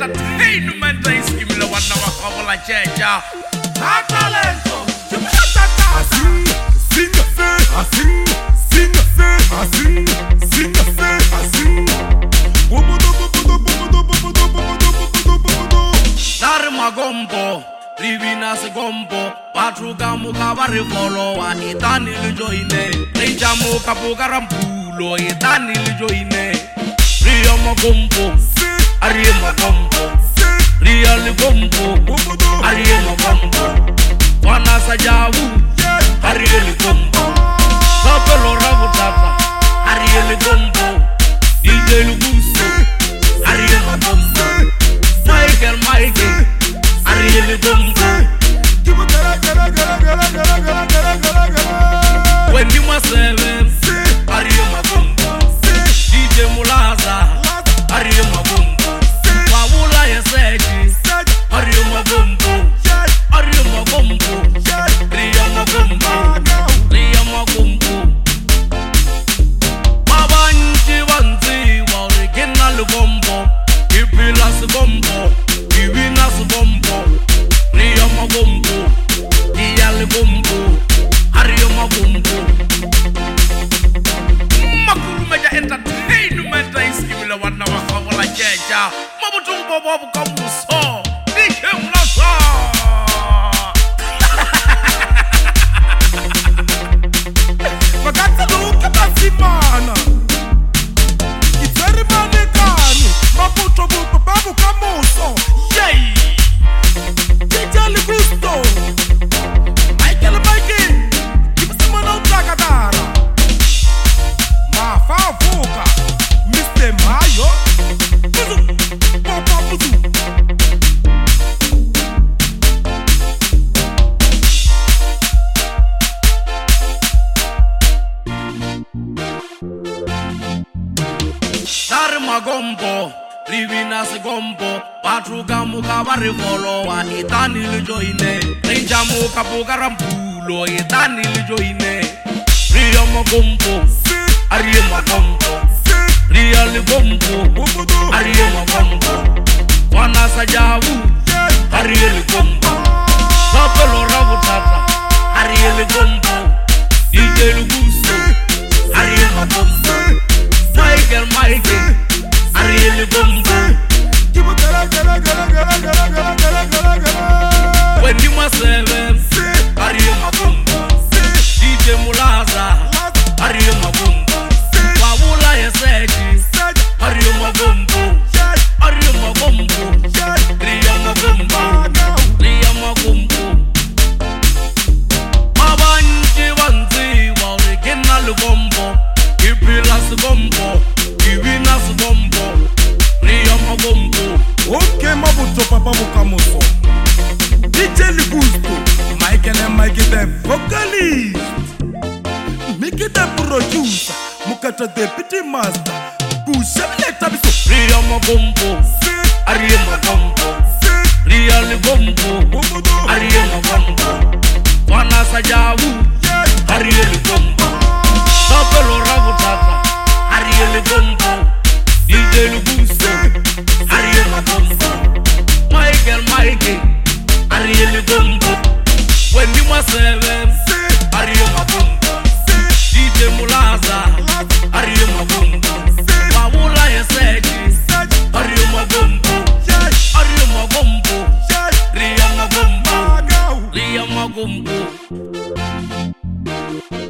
entertainment isimile wana wa kabola checha talento Dari magombo Rivina se gombo Patruga muka bari followa Itani lijoine Reja muka buka rampulo Itani lijoine Ria magombo Arie magombo Ria ligombo Arie magombo Wana sajawu Arie ligombo Kapelo rabu tata Arie ligombo Ije luguso Arie magombo Michael Arie ligombo Wendy Maseve Arie magombo DJ Mulaza Arie magombo Wawula Yeseji Arie magombo Arie magombo Ria magombo Ria magombo Mabanji wanzi Original gombo Ipilas gombo Iwinas gombo Ria magombo Iyal gombo Arie magombo Makuru meja entertainment isimile wana wa kabola checha Mabutumbo babu kamuso Dike mlasa Magazza luka tasimana Iteri manekani Mabutumbo babu kamuso Yay Tijali gusto Michael Kimasimana utakadara Mafavuka Mr. Mayo Buzu Papa Buzu Dari magombo Rivina se gombo Patruga muka bari followa Itani lijoine Reja muka buka rampulo Itani lijoine Ria magombo Arie magombo Ria ligombo Arie magombo Wana sajawu Arie ligombo Kapelo rabu tata Arie ligombo DJ luguso Arie magombo Michael Arie ligombo Wendy Maseve Arie magombo DJ Mulaza Arie magombo Wawula Yeseji Arie magombo Arie magombo Ria magombo Ria magombo Mabanji wanzi Original gombo Ipilas gombo Iwinas gombo Ria magombo Okay, Mabuto Papa Bukamuso DJ Ligusto Michael and Mikey the vocalist Mickey the producer Mukata deputy master Bushemile tabiso Ria magombo Arie magombo Ria ligombo Arie magombo Wana sajawu Arie ligombo Kapelo rabu tata Arie ligombo DJ luguso Arie magombo Michael Arie ligombo Wendy Maseve Arie magombo DJ Mulaza Arie magombo Wawula Yeseji Arie magombo Arie magombo Ria magombo Ria magombo